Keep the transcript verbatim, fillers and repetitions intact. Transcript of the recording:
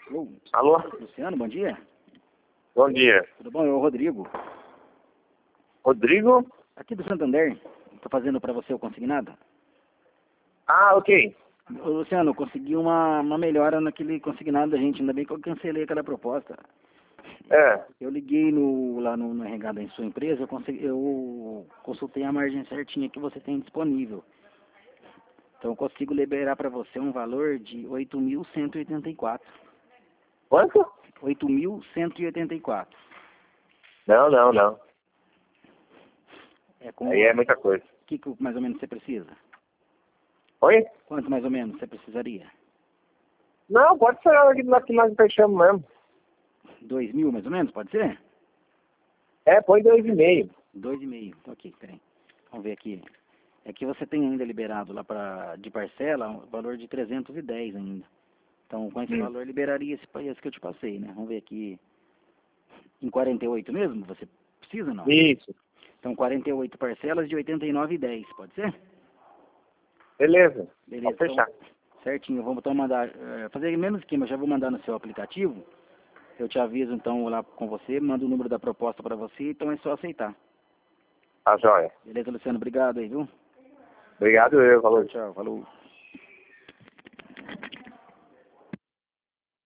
Ô, Alô? Luciano, bom dia. Bom dia. Tudo bom? É o Rodrigo. Rodrigo? Aqui do Santander. Tô fazendo para você o consignado. Ah, ok. Ô, Luciano, eu consegui uma, uma melhora naquele consignado da gente. Ainda bem que eu cancelei aquela proposta. É. Eu liguei no, lá no, no R H da sua empresa, eu, consegui, eu consultei a margem certinha que você tem disponível. Então eu consigo liberar para você um valor de oito mil cento e oitenta e quatro. Quanto? oito mil cento e oitenta e quatro. Não, não, não. É com Aí é muita coisa. o que, que mais ou menos você precisa? Oi? Quanto mais ou menos você precisaria? Não, pode ser aqui do lado que nós fechamos mesmo. Dois mil mais ou menos, pode ser? É, põe dois e meio. Dois e meio. Ok, peraí. Vamos ver aqui. É que você tem ainda liberado lá pra, de parcela um valor de trezentos e dez ainda. Então com esse Hum. valor liberaria esse, esse que eu te passei, né? Vamos ver aqui. Em quarenta e oito mesmo? Você precisa ou não? Isso. Então quarenta e oito parcelas de oitenta e nove e dez, pode ser? Beleza. Beleza, Pode fechar. então, certinho. Eu vou então mandar, eh, fazer menos esquema, eu já vou mandar no seu aplicativo. Eu te aviso então lá com você, mando o número da proposta para você, então é só aceitar. Tá joia. Beleza, Luciano? Obrigado aí, viu? Obrigado eu, Tchau, valeu. tchau. Falou.